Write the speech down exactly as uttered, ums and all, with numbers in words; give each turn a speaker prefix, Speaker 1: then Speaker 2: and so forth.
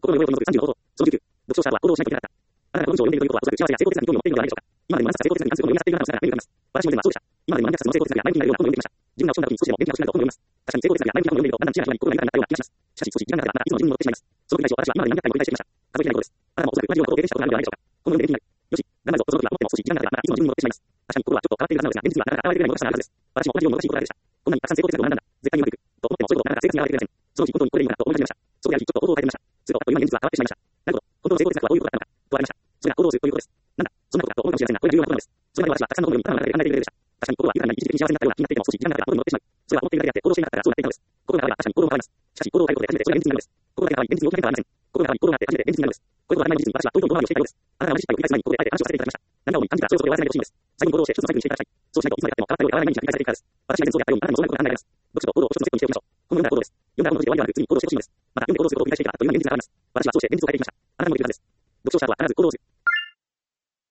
Speaker 1: 心の上を取り除くさんじゅうの法則。そのじゅうきゅう。読書者は行動しないことであった。あなたが文章を読んでいるということは、おそらく幸せや成功哲学に興味を持っているのではないでしょうか。今でも満足した成功哲学に関する本を読み漁っているような人がたくさんいるのが目に浮かびます。私も以前はそうでした。今でも満足した成功哲学や前向きになるような本を読んできました。自分が落ち込んだ時に少しでも元気が欲しいなと本を読みます。確かに成功哲学や前向きな本を読んでいると、だんだん視野が広い心が豊かになったような気がします。しかし少し時間が経てばまたいつも自分に戻ってしまいます。その繰り返しを私は今まで何百回も繰り返してきました。数えきれないことです。あなたもおそらく同じようなことを経験したことがあるのではないでしょうか。この読んで元気になる。よし、頑張るぞとその時は思っても少し時間が経てばまたいつも自分に戻ってしまいます。確かに心はちょっと変わっているはずなのですが、現実にはなかなか現れていないもどかしさがあるはずです。私も同じようにもどかしいことがあるでした。こんなにたくさん成功哲学を学んだんだ。絶対にうまくいく。と思ってもそういうことなかなか正確に現れてくれません。その時本当にこれでいいのかと思い始めました。そうであり、ちょっと行動を変えてみました。すると、今現実は変わってしまいました。なるほど。本当の成功哲学はどういうことだったのか。とありました。それが行動をするということです。なんだ、そんなことだと思うかもしれませんが、これが重要なことなのです。それまで私はたくさんの本を読み、頭の中で考えているレベルでした。確かに心は豊かになり、一時的に幸せになったような気になっていても少し時間が経てば元に戻ってしまう。それは思っているだけであって、行動していなかったらそうなっていたのです。心が変われば確かに行動も変わります。しかし行動を変えることで初めてそれが現実になるのです。心だけが変わり、現実に大きな変化はありません。心が変わり、行動があって初めて現実になるのです。これとは当たり前の事実に私は遠いと遠回りをしていたようです。あなたが同じ失敗を繰り返す前にここであえて話をさせていただきました。何かを感じたらそれをそこで終わらせないでほしいのです。最後に行動をして一つのサイクルにしていただきたい。そうしないといつまで経っても変わったようで変わらない毎日が繰り返されていくからです。私が以前そうであったようにあなたもそんなことが考えられます。読書と行動を一つのセットにしておきましょう。本の読んだら行動です。読んだら本の字で終わりではなく、次に行動してほしいのです。また読んで行動することを繰り返していたらあっという間に現実が変わります。私はそうして現実を変えていきました。あなたもできるはずです。読書者とは必ず行動をする。